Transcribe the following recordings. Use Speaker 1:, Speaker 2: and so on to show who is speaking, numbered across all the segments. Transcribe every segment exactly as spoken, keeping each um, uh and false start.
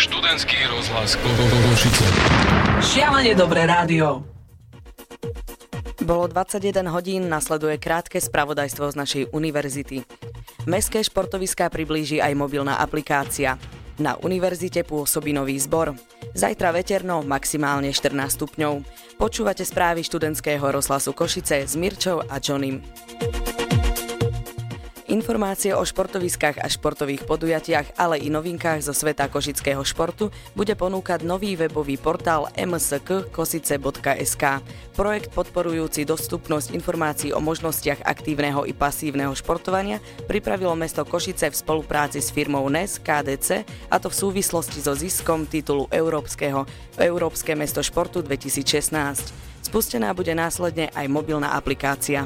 Speaker 1: Študentský rozhlas Košice.
Speaker 2: Šialene dobré rádio.
Speaker 3: Bolo dvadsaťjeden hodín, nasleduje krátke spravodajstvo z našej univerzity. Mestské športoviská priblíži aj mobilná aplikácia. Na univerzite pôsobí nový zbor. Zajtra veterno, maximálne štrnásť stupňov. Počúvate správy študentského rozhlasu Košice s Mirčou a Johnym. Informácie o športoviskách a športových podujatiach, ale i novinkách zo sveta košického športu bude ponúkať nový webový portál em es ká kosice bodka es ká. Projekt podporujúci dostupnosť informácií o možnostiach aktívneho i pasívneho športovania pripravilo mesto Košice v spolupráci s firmou en e es ká dé cé, a to v súvislosti so ziskom titulu Európskeho Európske mesto športu dvetisícšestnásť. Spustená bude následne aj mobilná aplikácia.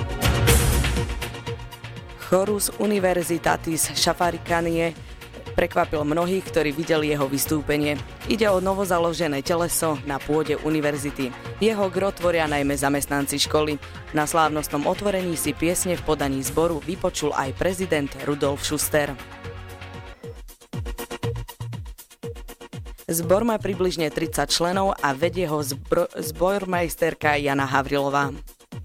Speaker 3: Chorus Universitatis Shafarikanie prekvapil mnohých, ktorí videli jeho vystúpenie. Ide o novozaložené teleso na pôde univerzity. Jeho gro tvoria najmä zamestnanci školy. Na slávnostnom otvorení si piesne v podaní zboru vypočul aj prezident Rudolf Schuster. Zbor má približne tridsať členov a vedie ho zbro- zbormajsterka Jana Havrilová.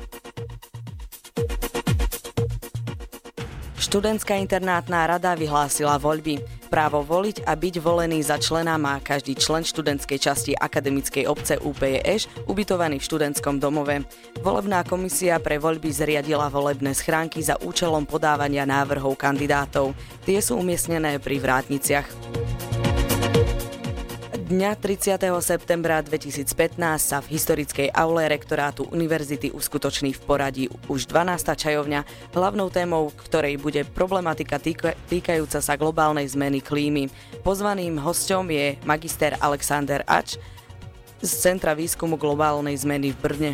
Speaker 3: Študentská internátna rada vyhlásila voľby. Právo voliť a byť volený za člena má každý člen študentskej časti akademickej obce ú pé jé eš ubytovaný v študentskom domove. Volebná komisia pre voľby zriadila volebné schránky za účelom podávania návrhov kandidátov. Tie sú umiestnené pri vrátniciach. Dňa tridsiateho septembra dvetisícpätnásť sa v historickej aule rektorátu univerzity uskutoční v poradí už dvanásta čajovňa, hlavnou témou ktorej bude problematika týka, týkajúca sa globálnej zmeny klímy. Pozvaným hosťom je magister Alexander Ač z Centra výskumu globálnej zmeny v Brne.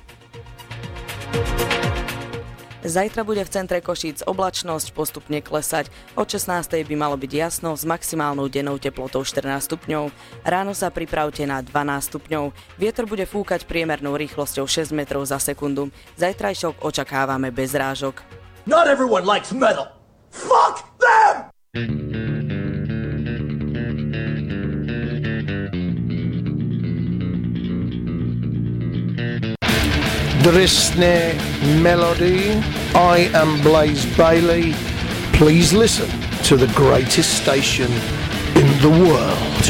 Speaker 3: Zajtra bude v centre Košíc oblačnosť postupne klesať. Od šestnástej by malo byť jasno s maximálnou dennou teplotou štrnásť stupňov. Ráno sa pripravte na dvanásť stupňov. Vietor bude fúkať priemernou rýchlosťou šesť metrov za sekundu. Zajtrajšok očakávame bez rážok.
Speaker 4: Not everyone likes metal. Fuck them!
Speaker 5: Drsné melody. I am Blaze Bailey. Please listen to the greatest station in the world.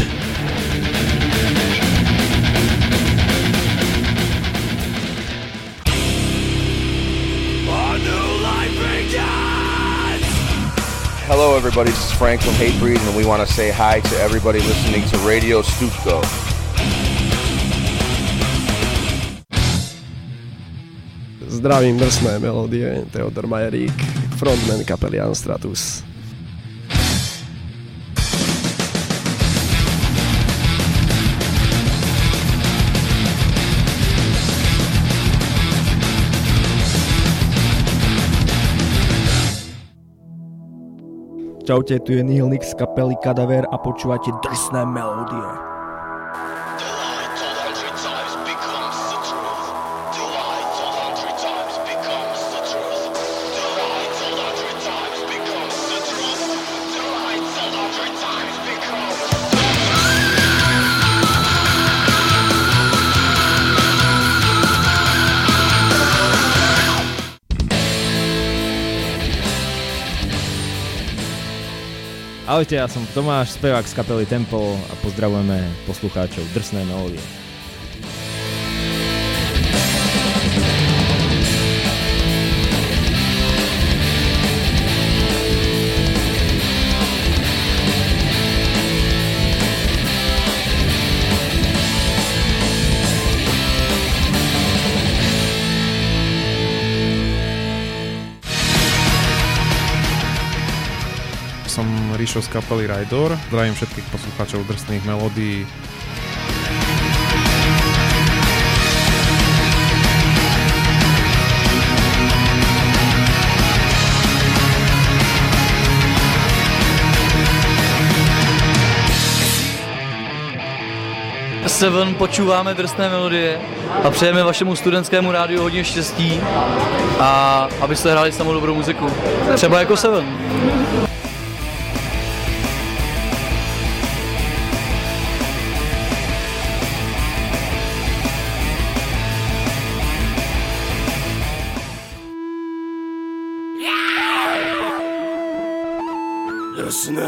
Speaker 6: Hello everybody, this is Frank from Hatebreed and we want to say hi to everybody listening to Radio Stupko.
Speaker 7: Zdravím drsné melódie, Teodor Majerík, frontman kapely Anstratus.
Speaker 8: Čaute, tu je Nihilnix z kapely Kadaver a počúvate drsné melódie. Ahojte, ja som Tomáš, spevák z kapely Tempo a pozdravujeme poslucháčov drsné melódie.
Speaker 9: Som Ríšo z kapely Rajdor. Zdravím všetkých poslucháčov drsných melódií.
Speaker 10: Seven počúváme drsné melodie a přejeme vašemu studentskému rádiu hodně štěstí a abyste hráli samou dobrou muziku. Třeba jako Seven.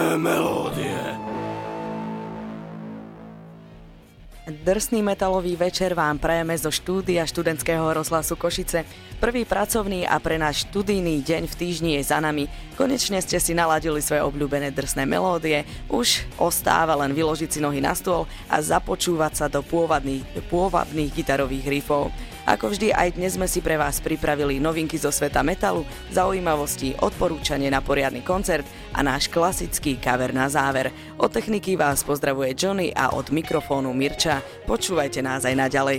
Speaker 5: drsné melódie.
Speaker 3: Drsný metalový večer vám prajeme zo štúdia študentského rozhlasu Košice. Prvý pracovný a pre náš študijný deň v týždni je za nami. Konečne ste si naladili svoje obľúbené drsné melódie. Už ostáva len vyložiť si nohy na stôl a započúvať sa do pôvabných, pôvabných gitarových riffov. Ako vždy, aj dnes sme si pre vás pripravili novinky zo sveta metalu, zaujímavosti, odporúčanie na poriadny koncert a náš klasický cover na záver. Od techniky vás pozdravuje Johnny a od mikrofónu Mirča. Počúvajte nás aj naďalej.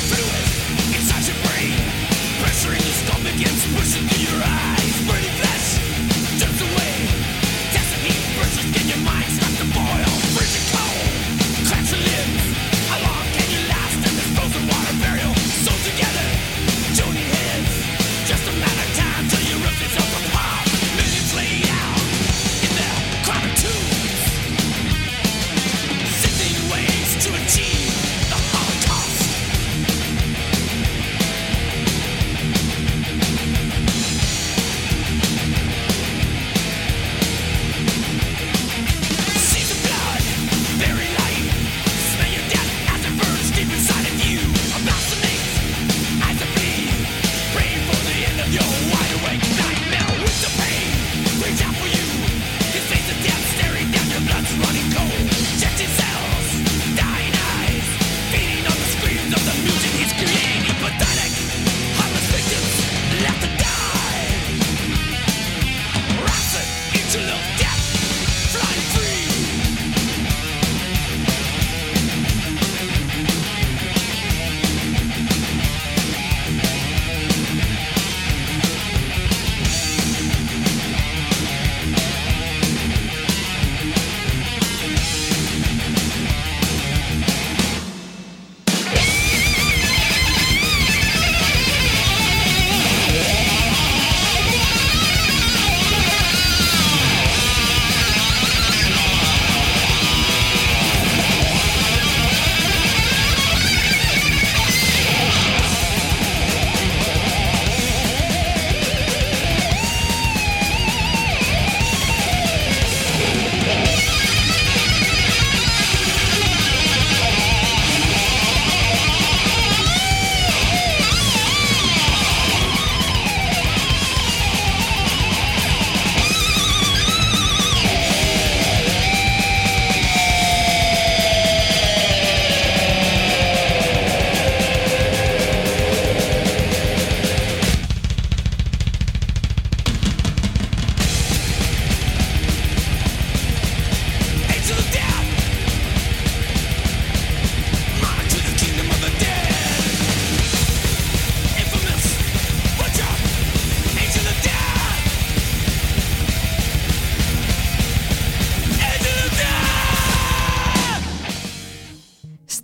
Speaker 11: Against pushing through your eyes, burning flesh.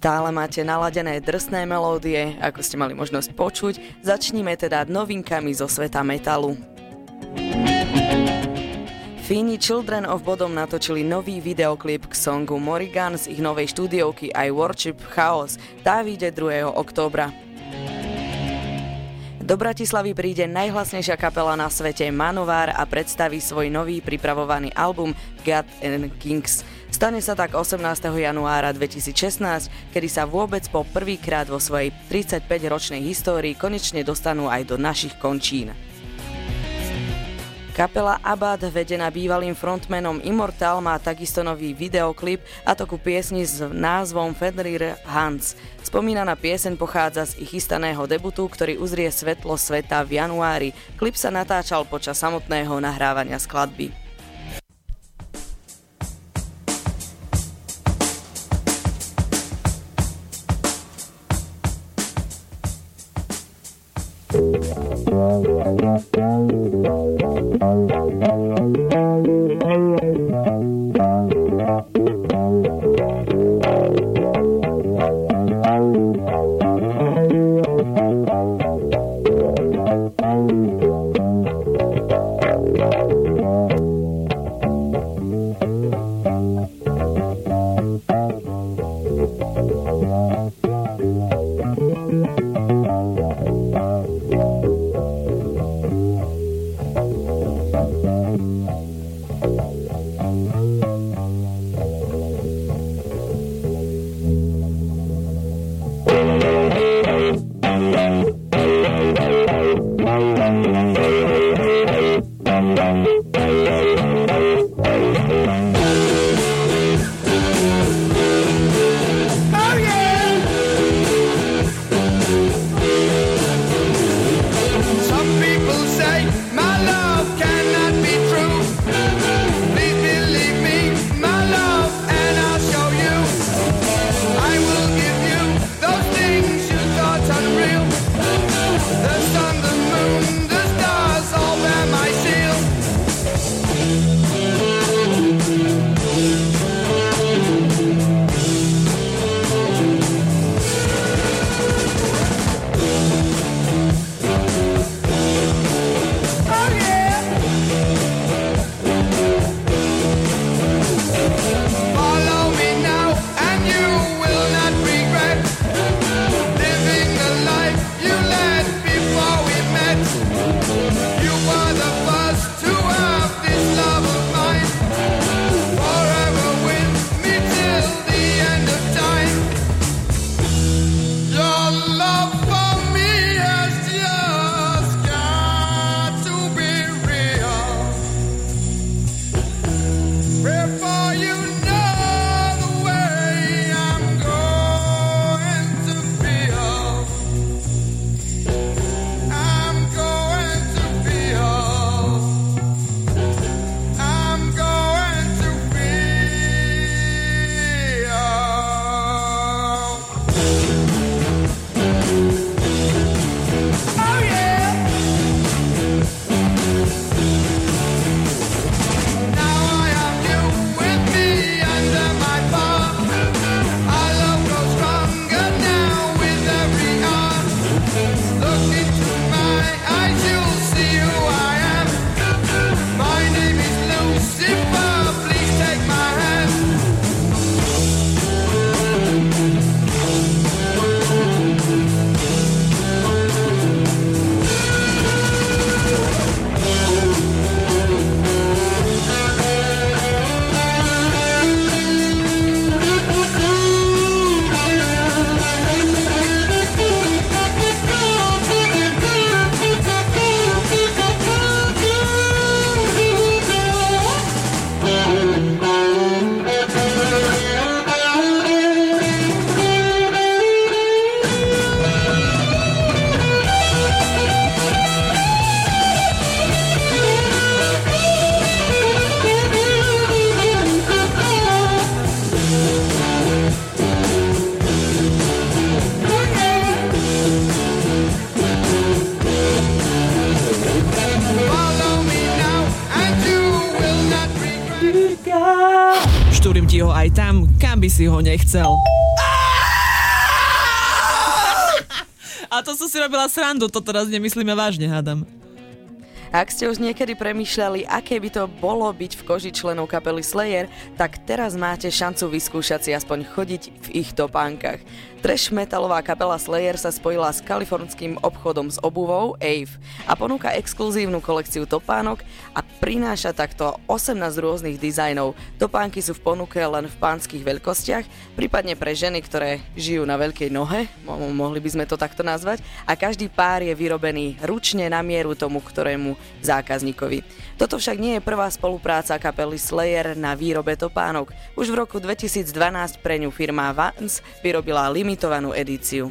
Speaker 3: Stále máte naladené drsné melódie, ako ste mali možnosť počuť. Začníme teda novinkami zo sveta metalu. Fíni Children of Bodom natočili nový videoklip k songu Morrigan z ich novej štúdiovky I Worship Chaos. Tá vyjde druhého októbra. Do Bratislavy príde najhlasnejšia kapela na svete Manowar a predstaví svoj nový pripravovaný album God and Kings. Stane sa tak osemnásteho januára dvetisícšestnásť, kedy sa vôbec po prvýkrát vo svojej tridsaťpäťročnej histórii konečne dostanú aj do našich končín. Kapela Abad, vedená bývalým frontmanom Immortal, má takisto nový videoklip, a to ku piesni s názvom Fenrir Hans. Spomínaná pieseň pochádza z ich chystaného debutu, ktorý uzrie svetlo sveta v januári. Klip sa natáčal počas samotného nahrávania skladby.
Speaker 2: Štúrim ti ho aj tam, kam by si ho nechcel.
Speaker 11: a to som si robila srandu, to teraz nemyslíme vážne, hádam.
Speaker 3: Ak ste už niekedy premýšľali, aké by to bolo byť v koži členov kapely Slayer, tak teraz máte šancu vyskúšať si aspoň chodiť v ich topánkach. Trash metalová kapela Slayer sa spojila s kalifornským obchodom s obuvou Ave a ponúka exkluzívnu kolekciu topánok a prináša takto osemnásť rôznych dizajnov. Topánky sú v ponuke len v pánskych veľkostiach, prípadne pre ženy, ktoré žijú na veľkej nohe, mo- mohli by sme to takto nazvať, a každý pár je vyrobený ručne na mieru tomu, ktorému zákazníkovi. Toto však nie je prvá spolupráca kapely Slayer na výrobe topánok. Už v roku dvetisícdvanásť pre ňu firma Vans vyrobila limitovanú edíciu.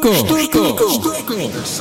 Speaker 1: Štúrko. Štúrko. Štúrko.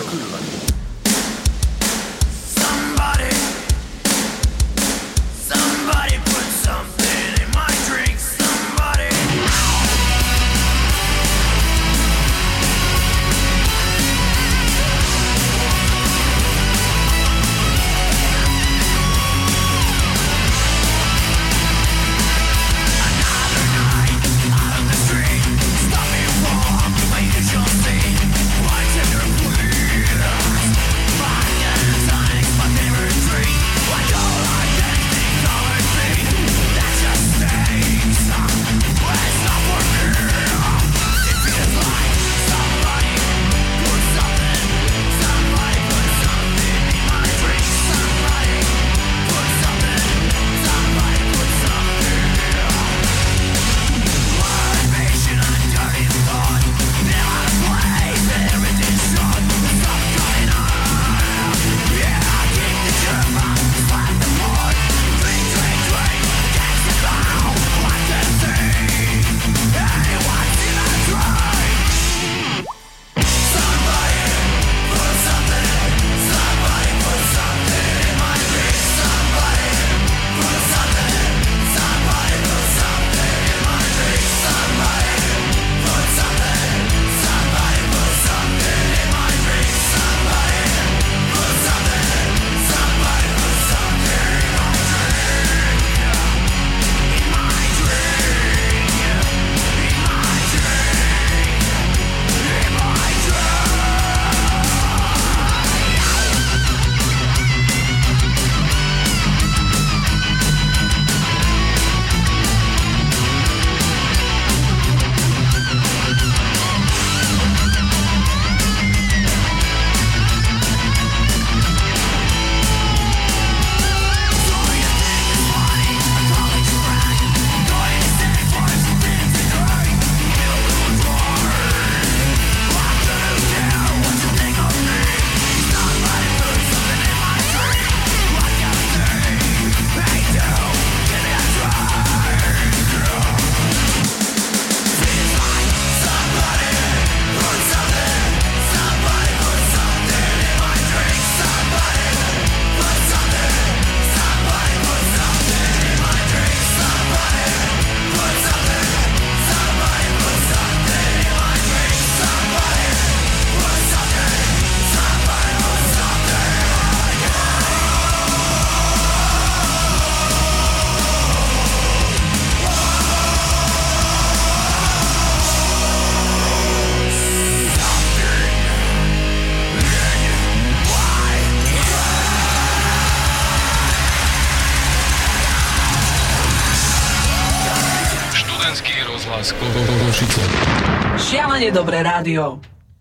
Speaker 2: Šialene dobré rádio.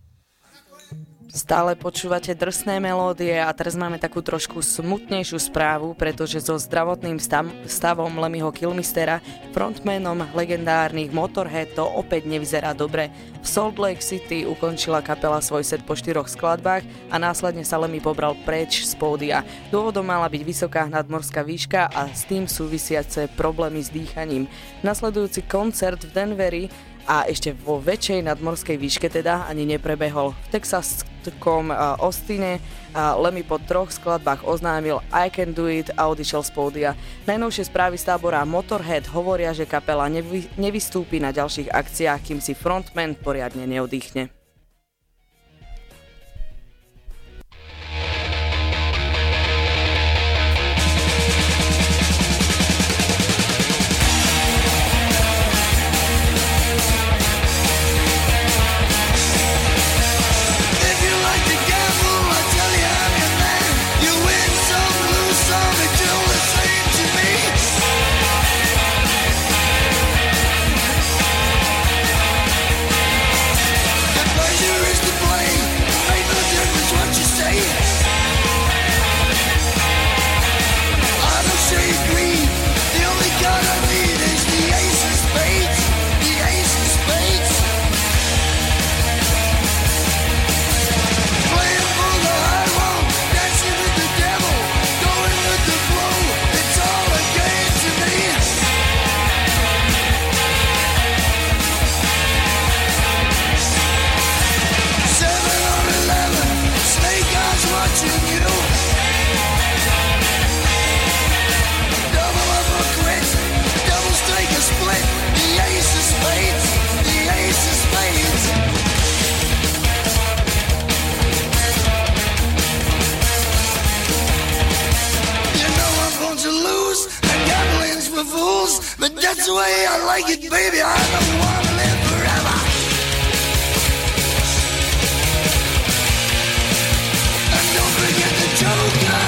Speaker 3: Stále počúvate drsné melódie a teraz máme takú trošku smutnejšiu správu, pretože so zdravotným stavom Lemmyho Kilmistera, frontmanom legendárnych Motorhead, to opäť nevyzerá dobre. V Salt Lake City ukončila kapela svoj set po štyroch skladbách a následne sa Lemmy pobral preč z pódia. Dôvodom mala byť vysoká nadmorská výška a s tým súvisiace problémy s dýchaním. Nasledujúci koncert v Denveri a ešte vo väčšej nadmorskej výške teda ani neprebehol. V texaskom Austine Lemmy po troch skladbách oznámil I Can Do It a odišiel z pódia. Najnovšie správy z tábora Motorhead hovoria, že kapela nevy, nevystúpi na ďalších akciách, kým si frontman poriadne neoddychne.
Speaker 12: If to lose, and gambling's for fools, but that's the way I like it, baby. I don't want to live forever. And don't forget the Joker.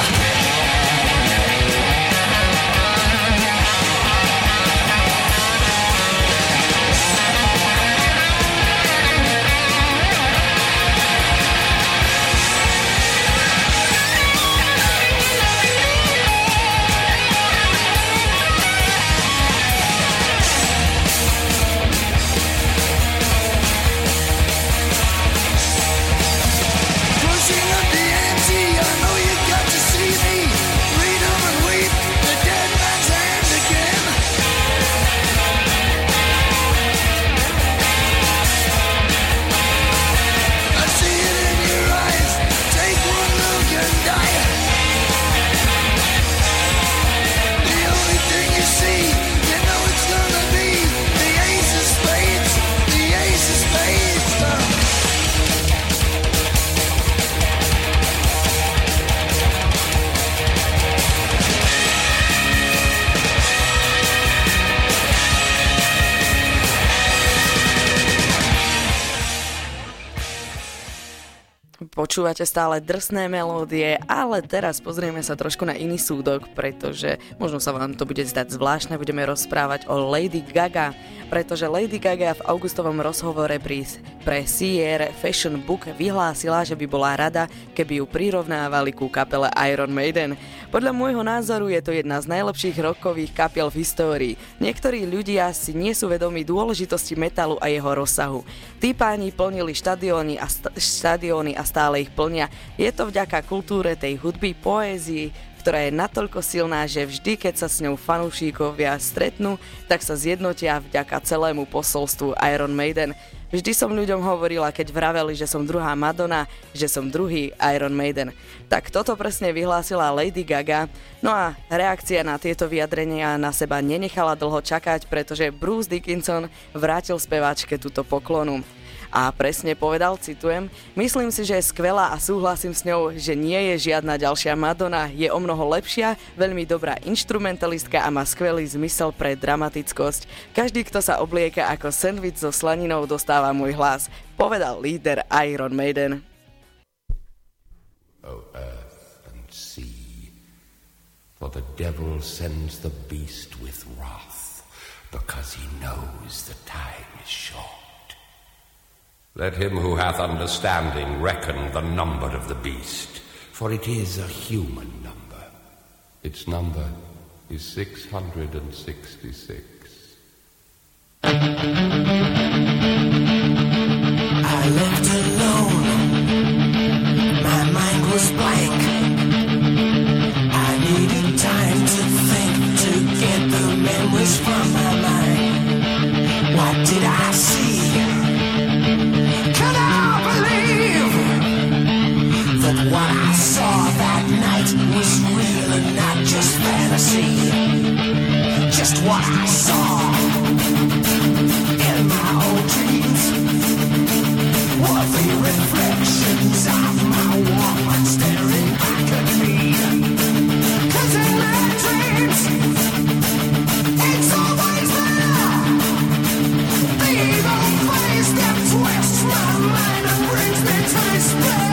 Speaker 3: Počúvate stále drsné melódie, ale teraz pozrieme sa trošku na iný súdok, pretože možno sa vám to bude zdať zvláštne, budeme rozprávať o Lady Gaga, pretože Lady Gaga v augustovom rozhovore pri, pre Sierra Fashion Book vyhlásila, že by bola rada, keby ju prirovnávali ku kapele Iron Maiden. Podľa môjho názoru je to jedna z najlepších rockových kapiel v histórii. Niektorí ľudia si nie sú vedomí dôležitosti metalu a jeho rozsahu. Tí páni plnili štadióny a, st- štadióny a stále ich plnia. Je to vďaka kultúre tej hudby, poézii, ktorá je natoľko silná, že vždy, keď sa s ňou fanúšikovia stretnú, tak sa zjednotia vďaka celému posolstvu Iron Maiden. Vždy som ľuďom hovorila, keď vraveli, že som druhá Madonna, že som druhý Iron Maiden. Tak toto presne vyhlásila Lady Gaga. No a reakcia na tieto vyjadrenia na seba nenechala dlho čakať, pretože Bruce Dickinson vrátil speváčke túto poklonu. A presne povedal, citujem, myslím si, že je skvelá a súhlasím s ňou, že nie je žiadna ďalšia Madonna, je o mnoho lepšia, veľmi dobrá inštrumentalistka a má skvelý zmysel pre dramatickosť. Každý, kto sa oblieka ako sendvič so slaninou, dostáva môj hlas, povedal líder Iron Maiden.
Speaker 13: O earth and sea, for the devil sends the beast with wrath, because he knows the time is short. Let him who hath understanding reckon the number of the beast, for it is a human number. Its number is six hundred sixty-six.
Speaker 12: I left alone. My mind was blank. I needed time to think, to get the memories from my mind. What did I see? Can I believe that what I saw that night was real and not just fantasy? Just what I saw in my old dreams were the reflections of my woman staring back at me. 'Cause in my dreams, it's always there. The evil face that twists my mind and brings me to despair.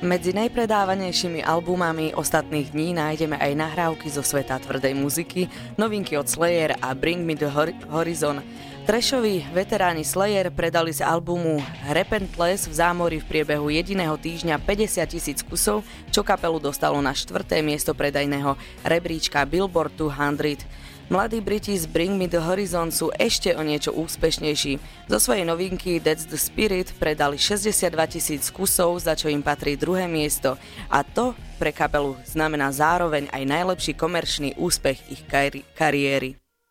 Speaker 3: Medzi najpredávanejšími albumami ostatných dní nájdeme aj nahrávky zo sveta tvrdej muziky, novinky od Slayer a Bring Me the Horizon. Trashoví veteráni Slayer predali z albumu Repentless v zámori v priebehu jediného týždňa päťdesiat tisíc kusov, čo kapelu dostalo na štvrté miesto predajného rebríčka Billboard dvesto. Mladí Briti z Bring Me the Horizon sú ešte o niečo úspešnejší. Zo svojej novinky That's the Spirit predali šesťdesiatdva tisíc kusov, za čo im patrí druhé miesto. A to pre kapelu znamená zároveň aj najlepší komerčný úspech ich kari- kariéry.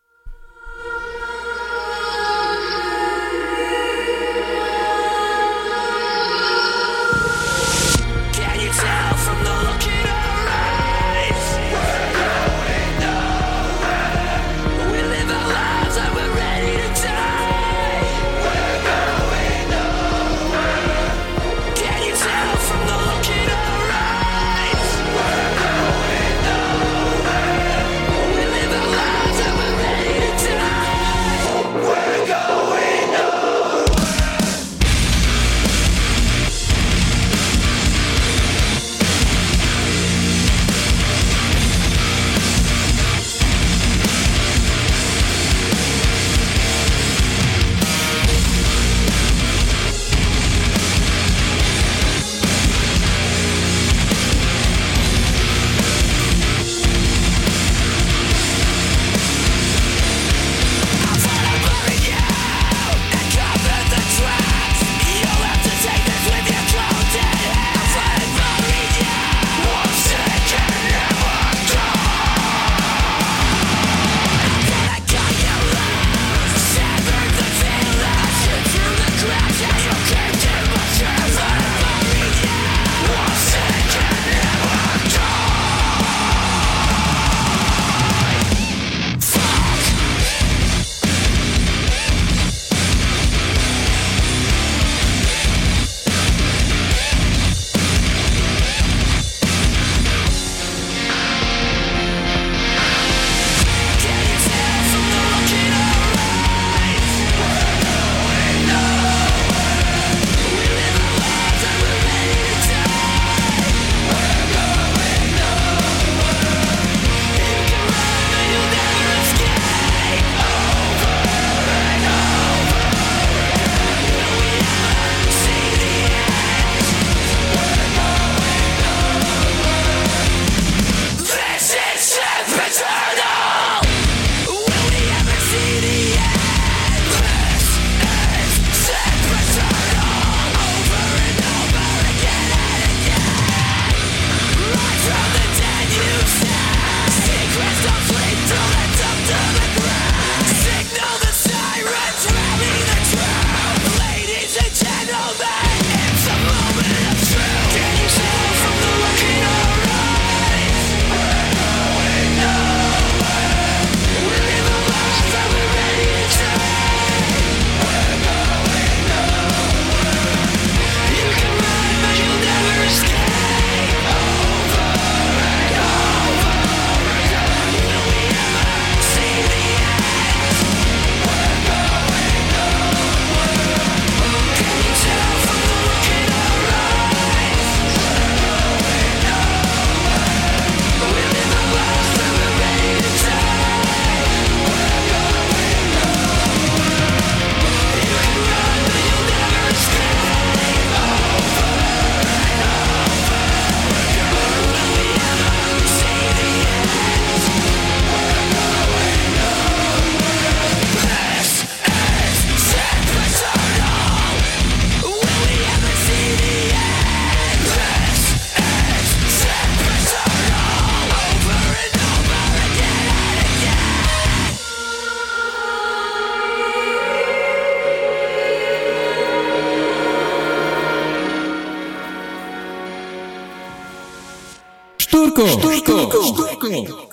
Speaker 1: Štúrko! Štúrko! Štúrko!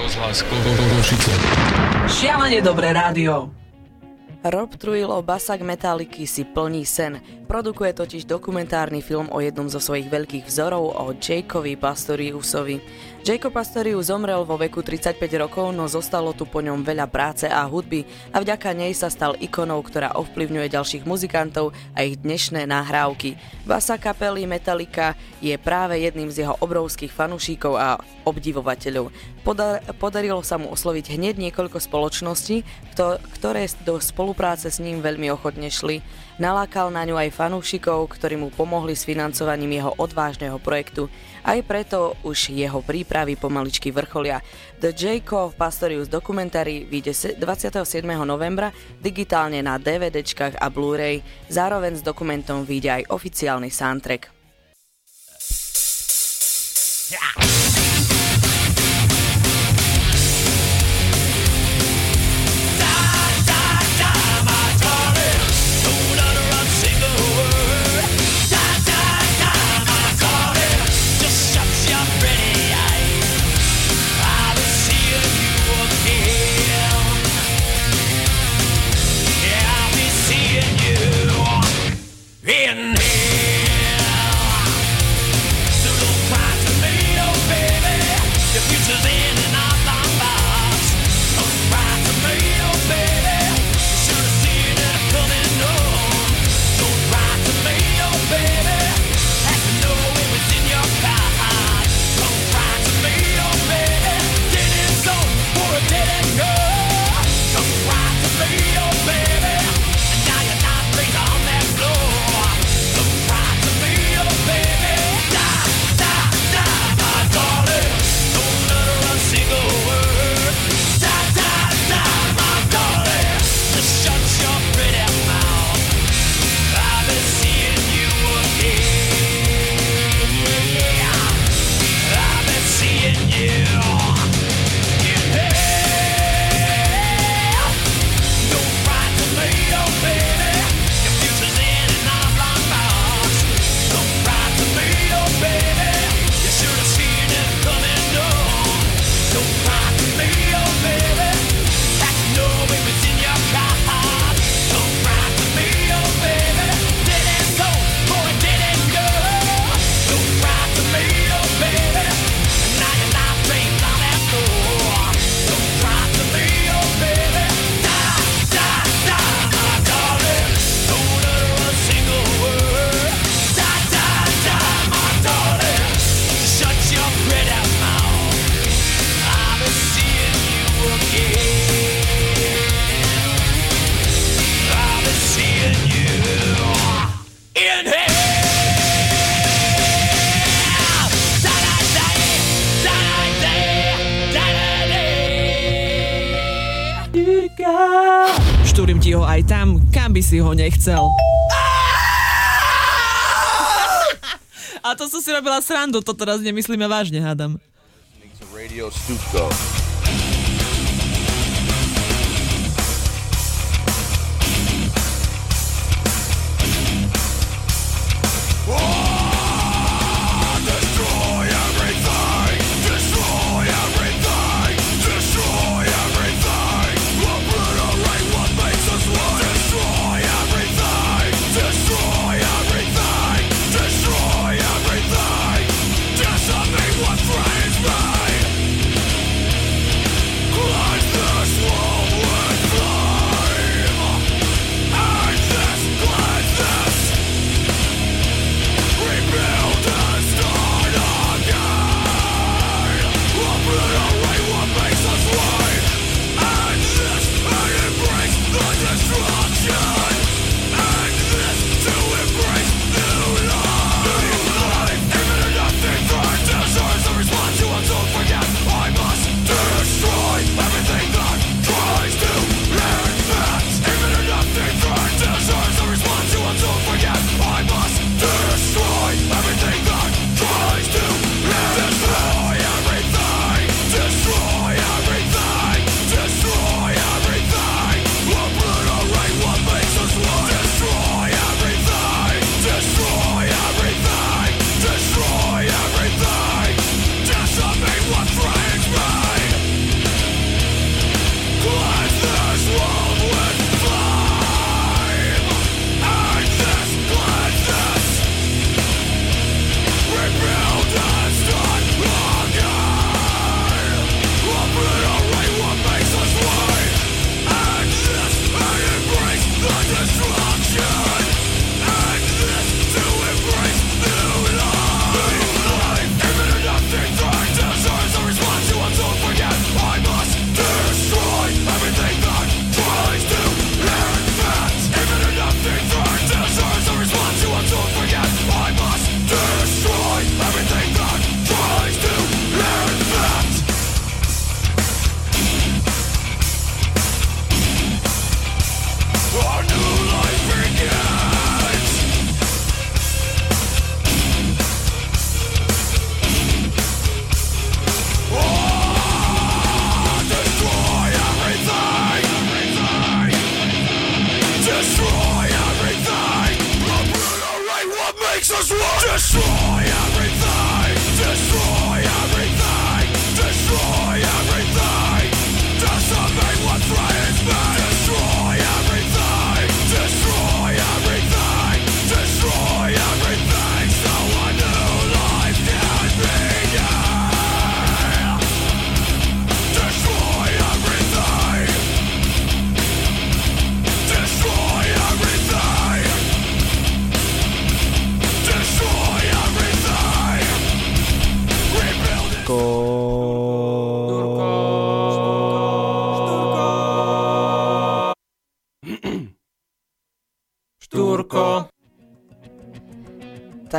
Speaker 1: Rozhlas Košice.
Speaker 2: Šialene dobré rádio.
Speaker 3: Rob Trujillo, basák Metalliky, si plní sen. Produkuje totiž dokumentárny film o jednom zo svojich veľkých vzorov, o Jakeovi Pastoriusovi. Jacob Pastorius zomrel vo veku tridsaťpäť rokov, no zostalo tu po ňom veľa práce a hudby a vďaka nej sa stal ikonou, ktorá ovplyvňuje ďalších muzikantov a ich dnešné nahrávky. Basa kapely Metallica je práve jedným z jeho obrovských fanúšikov a obdivovateľov. Poda- podarilo sa mu osloviť hneď niekoľko spoločností, kto- ktoré do spolupráce s ním veľmi ochotne šli. Nalákal na ňu aj fanúšikov, ktorí mu pomohli s financovaním jeho odvážneho projektu. Aj preto už jeho prípravy pomaličky vrcholia. The Jacob Pastorius dokumentári vyjde dvadsiateho siedmeho novembra digitálne na DVDčkách a Blu-ray. Zároveň s dokumentom vyjde aj oficiálny soundtrack.
Speaker 12: In here, so don't cry to me, oh baby. Your future's in an oblong box. Don't cry to me, oh baby. You should have seen it coming on. Don't cry to me, oh baby. Had to know it was in your heart. Don't cry to me, oh baby. Did it so or it didn't go. Don't cry to me, oh baby. And now you're not laid on that floor.
Speaker 11: Štúrim ti ho aj tam, kam by si ho nechcel. A to som si robila srandu, to teraz nemyslíme vážne, hádam.
Speaker 6: Radio Stuko.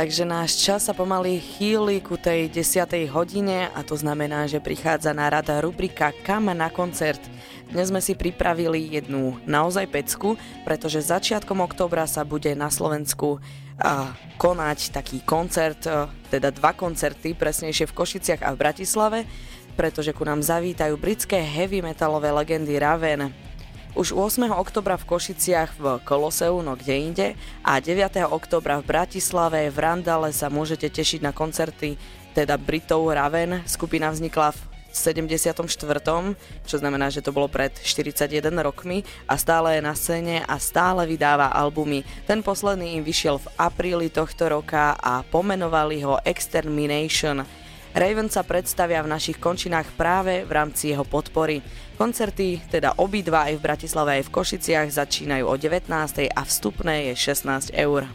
Speaker 3: Takže náš čas sa pomaly chýli ku tej desiatej hodine a to znamená, že prichádza na rad rubrika Kam na koncert. Dnes sme si pripravili jednu naozaj pecku, pretože začiatkom októbra sa bude na Slovensku a, konať taký koncert, a, teda dva koncerty, presnejšie v Košiciach a v Bratislave, pretože ku nám zavítajú britské heavy metalové legendy Raven. Už ôsmeho októbra v Košiciach v Koloseu, no kde inde, a deviateho októbra v Bratislave v Randale sa môžete tešiť na koncerty, teda Britov Raven. Skupina vznikla v sedemdesiatom štvrtom, čo znamená, že to bolo pred štyridsaťjeden rokmi a stále je na scéne a stále vydáva albumy. Ten posledný im vyšiel v apríli tohto roka a pomenovali ho Extermination. Raven sa predstavia v našich končinách práve v rámci jeho podpory. Koncerty, teda obidva aj v Bratislave aj v Košiciach, začínajú o devätnástej a vstupné je šestnásť eur.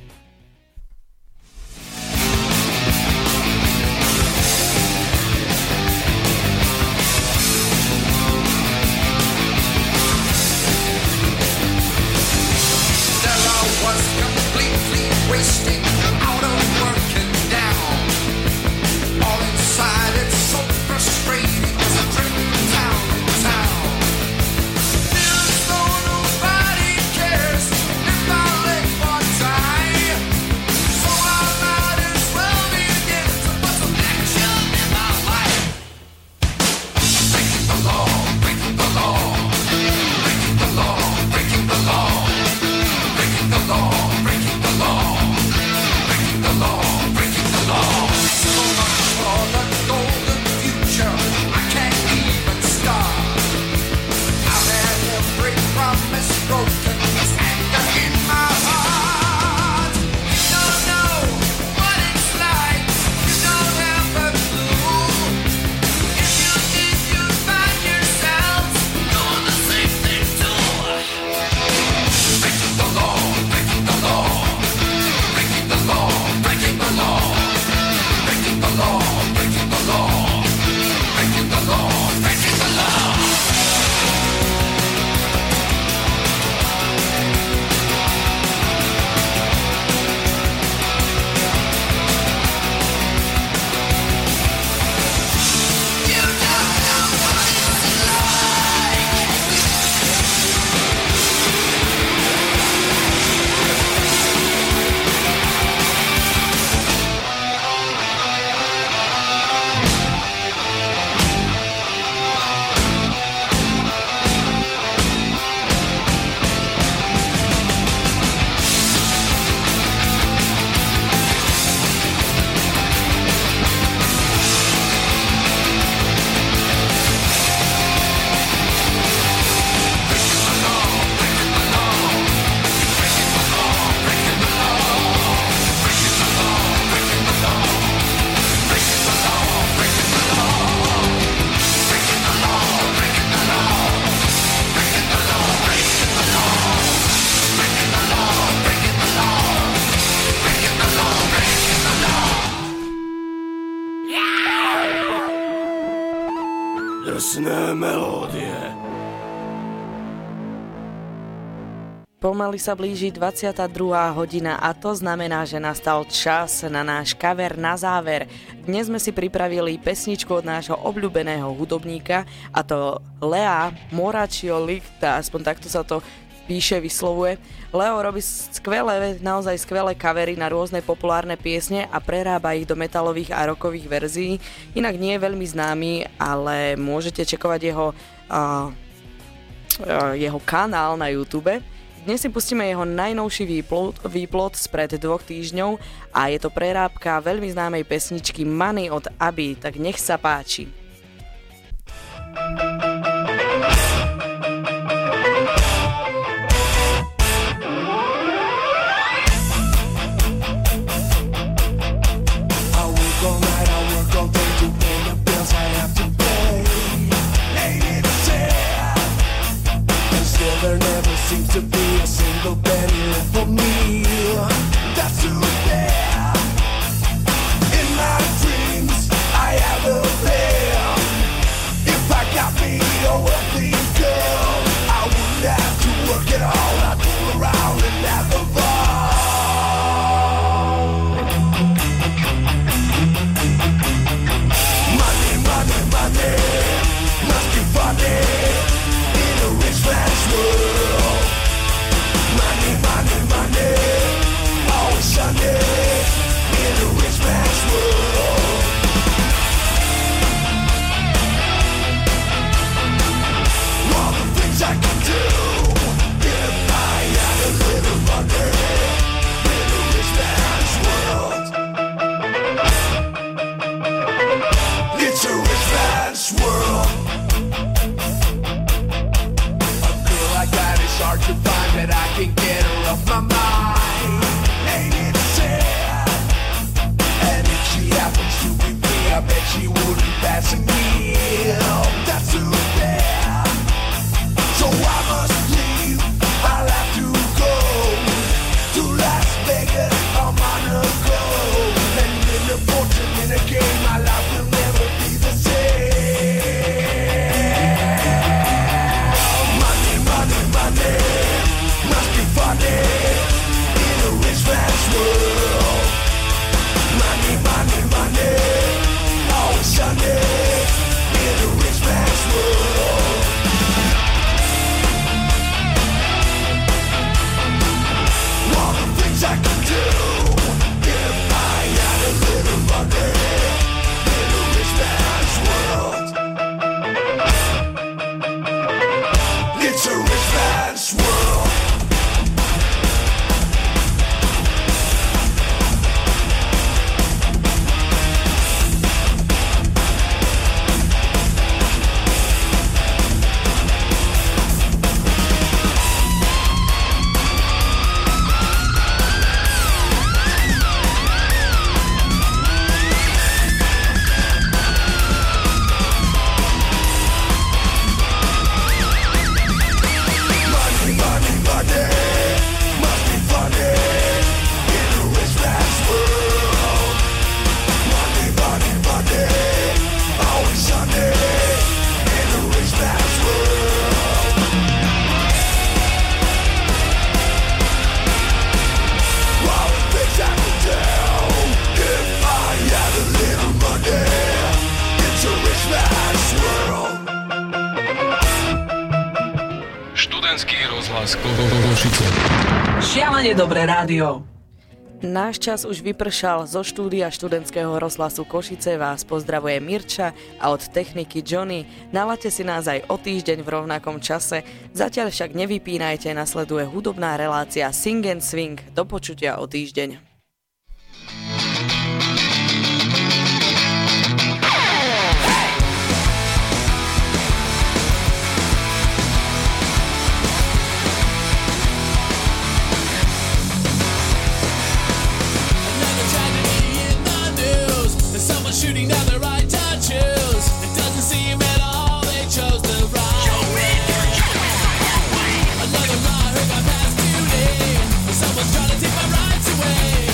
Speaker 5: Drsné melódie.
Speaker 3: Pomaly sa blíži dvadsiata druhá hodina a to znamená, že nastal čas na náš cover na záver. Dnes sme si pripravili pesničku od nášho obľúbeného hudobníka, a to Lea Moračiolichta, aspoň takto sa to píše, vyslovuje. Leo robí skvelé, naozaj skvelé covery na rôzne populárne piesne a prerába ich do metalových a rockových verzií. Inak nie je veľmi známy, ale môžete čekovať jeho, uh, uh, jeho kanál na YouTube. Dnes si pustíme jeho najnovší výplod, výplod spred dvoch týždňov a je to prerábka veľmi známej pesničky Money od Abby, tak nech sa páči.
Speaker 12: There never seems to be a single penny left for me. That's too bad. In my dreams, I have a plan. If I got me a wealthy girl, I wouldn't have to work at all. I'd fool around and have a ball. world. Money, money, money, always Sunday in a rich man's world. All the things I can do if I had a little money in a rich man's world. It's a rich man's world. A girl like that is hard to find, but I can get her off my mind. Ain't it sad? And if she happens to be me, I bet she wouldn't pass a meal. That's too bad. So I must leave, I'll have to go to Las Vegas, I'm on a go. And win a fortune in a game, my life will never be the same. Money, money, money, must be funny in a rich man's world. Money, money, money, always Sunday in a rich man's world. All the things I could do if I had a little money in a rich man's world. It's a rich man's world. Money, money, money, must be funny in a rich man's world. Money, money, money, always Sunday in a rich man's world. All the things I could do if I had a little money. It's a rich man's world.
Speaker 1: Študentský rozhlas Košice.
Speaker 2: Šialene dobré rádio.
Speaker 3: Náš čas už vypršal. Zo štúdia študentského rozhlasu Košice vás pozdravuje Mirča a od techniky Johnny. Nalaďte si nás aj o týždeň v rovnakom čase. Zatiaľ však nevypínajte, nasleduje hudobná relácia Sing and Swing. Do počutia o týždeň.
Speaker 12: Another tragedy in the news. There's someone shooting down the right to choose. It doesn't seem at all they chose the right. Another riot got past duty. Someone's trying to take my rights away.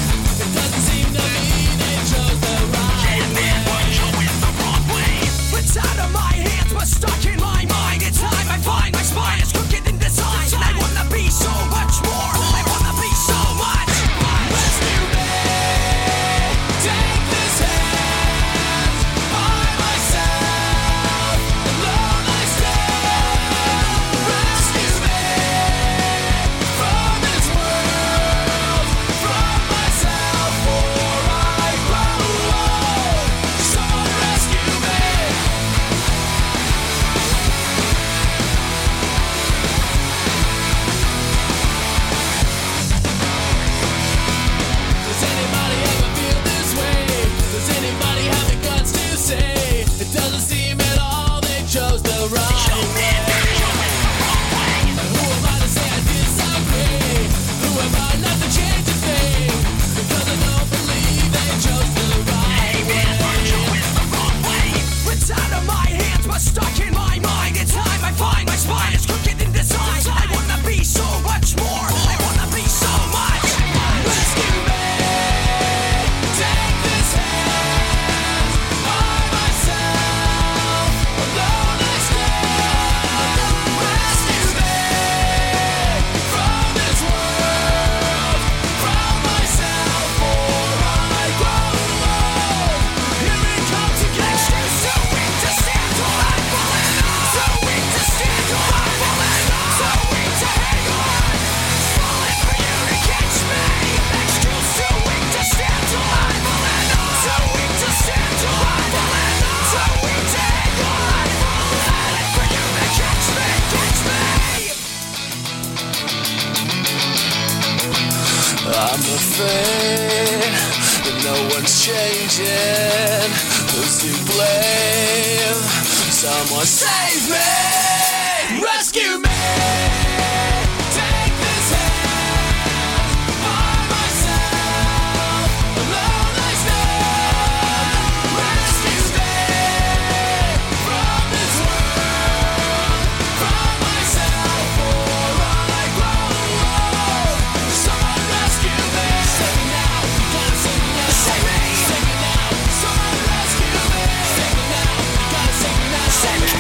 Speaker 12: fate, but no one's changing. Who's to blame? Someone save me! Rescue me! Take this hand by myself. Alone I stand. Rescue me from this world, from myself, or I grow old. Someone rescue me! Save me now! You gotta save me now! Save me! Save me now! Someone rescue me! Save me now! You gotta save me now! Save me!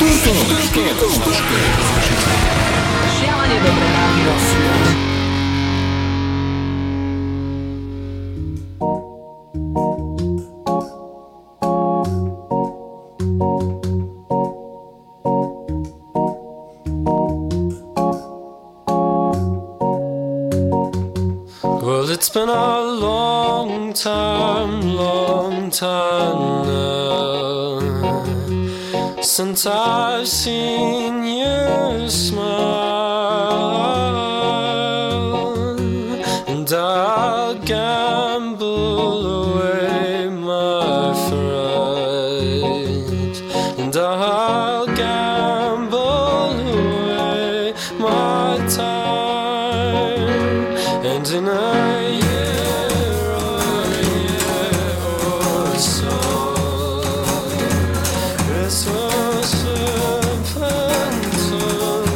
Speaker 2: Šialene dobré rádio.
Speaker 5: Well, it's been a long time, long time now since I've seen you smile, and I'll gamble away my fright, and I'll gamble away my time, and in a year or a year or so, it's so serpentine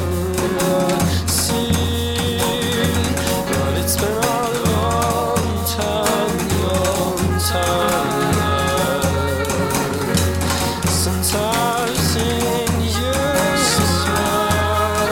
Speaker 5: sea, but it's been a long time, long time now since I've seen you smile.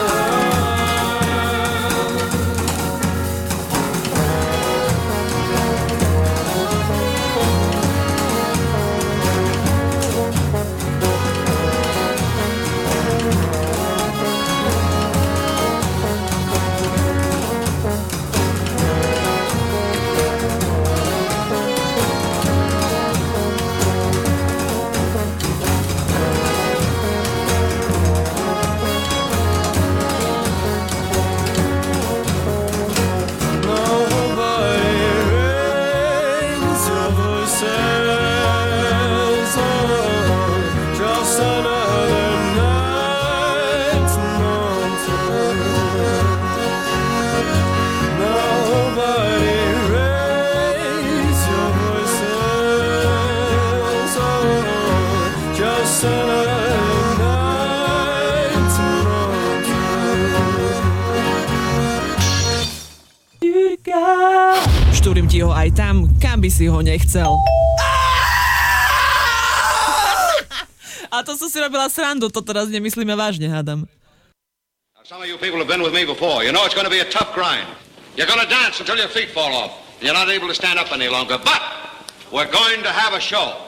Speaker 11: Štúrim ti ho aj tam, kam by si ho nechcel. A to som si robila srandu, to teraz nemyslíme vážne, hádam.
Speaker 14: Some of you people have been with me before. You know it's going to be a tough grind. You're going to dance until your feet fall off. You're not able to stand up any longer. But we're going to have a show.